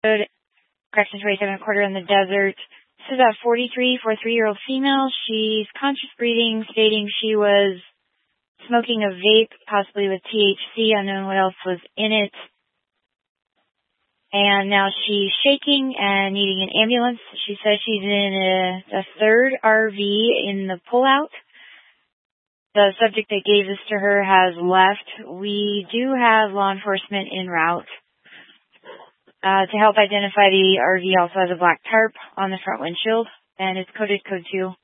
correction 27, quarter in the desert. This is a 43-year-old female. She's conscious breathing, stating she was smoking a vape, possibly with THC, unknown what else was in it. And now she's shaking and needing an ambulance. She says she's in a third RV in the pullout. The subject that gave this to her has left. We do have law enforcement en route. To help identify, the RV also has a black tarp on the front windshield, and it's coded code 2.